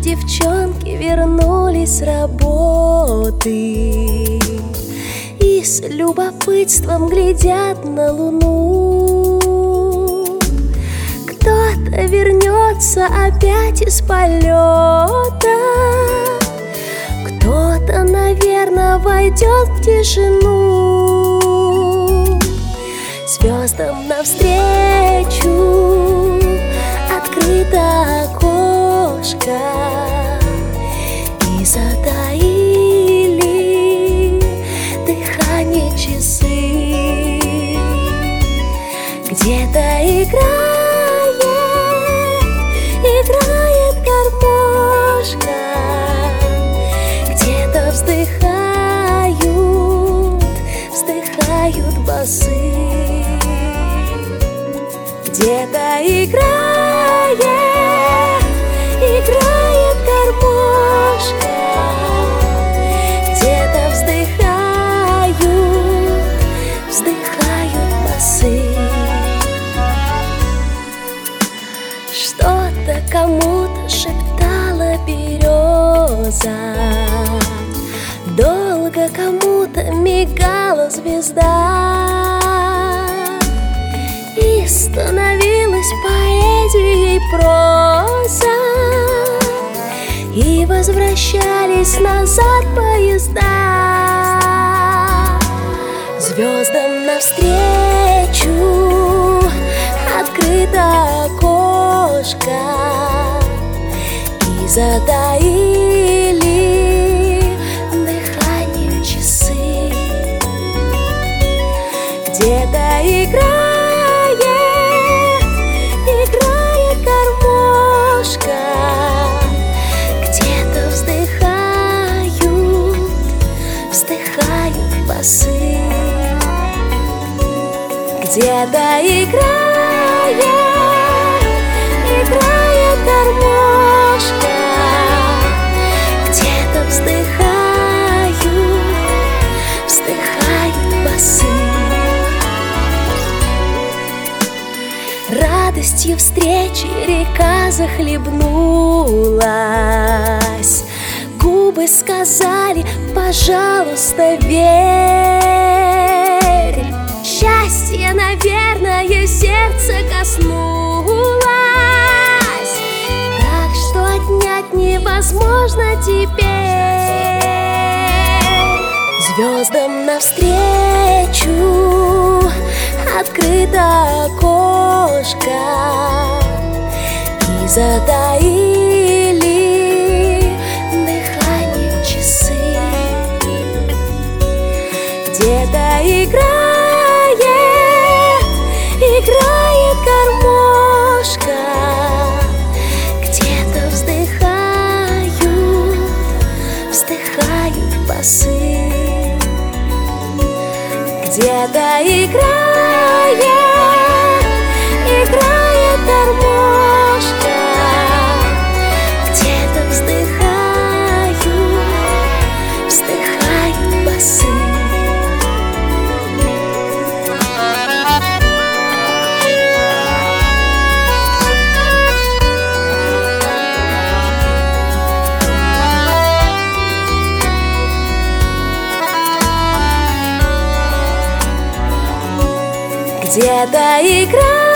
девчонки вернулись с работы и с любопытством глядят на луну. Кто-то вернется опять из полета, кто-то, наверное, войдет в тишину. Звездам навстречу открыто окошко, и затаили дыхание часы. Где-то играет гармошка, где-то вздыхают басы. Где-то играет гармошка, где-то вздыхают басы. Что-то кому-то шептала береза, долго кому-то мигала звезда, и становилась поэзией проза, и возвращались назад поезда. Звездам навстречу открыто окошко, и затаили дыхание часы. Где-то играет гармошка, где-то вздыхают басы. Где-то играет гармошка, где-то вздыхают басы. Радостью встречи река захлебнулась, губы сказали: пожалуйста, верь. Счастье, наверное, сердце коснулось, так что отнять невозможно теперь. Звездам навстречу открыто окошко, и затаили дыхание часы. Где-то играет гармошка, где-то вздыхают басы. Где-то играет гармошка, где-то вздыхают басы. Где-то играет